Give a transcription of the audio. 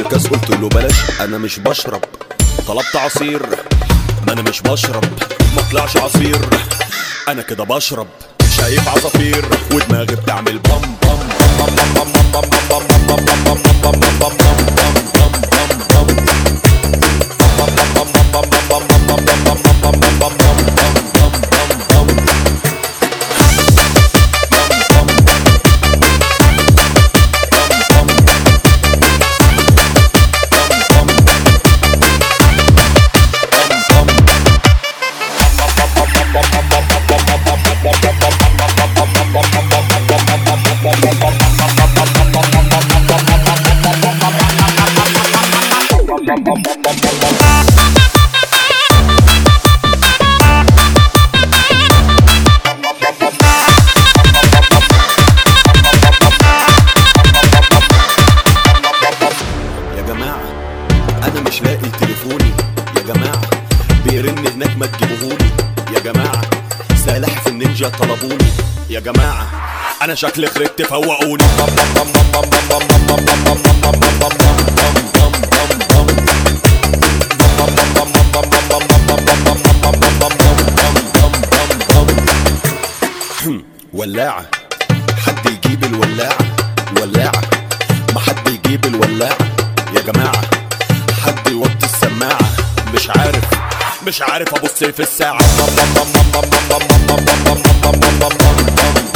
الكاس قلت له بلاش انا مش بشرب. طلبت عصير، ما انا مش بشرب، ما طلعش عصير، انا كده بشرب. شايف عصافير ودماغي بتعمل بام بام بام بام بام بام بام بام بام بام انا مش لاقي تليفوني يا جماعة، بيرن هناك ما تجيبوهولي يا جماعة، سلاحف النينجا طلبوني يا جماعة، انا شكلي خربت فوقوني. ولاعة، حد يجيب الولاعة، ولاعة، ما حد يجيب الولاعة يا جماعة، حد يوطي السماعة. مش عارف ابص في الساعة.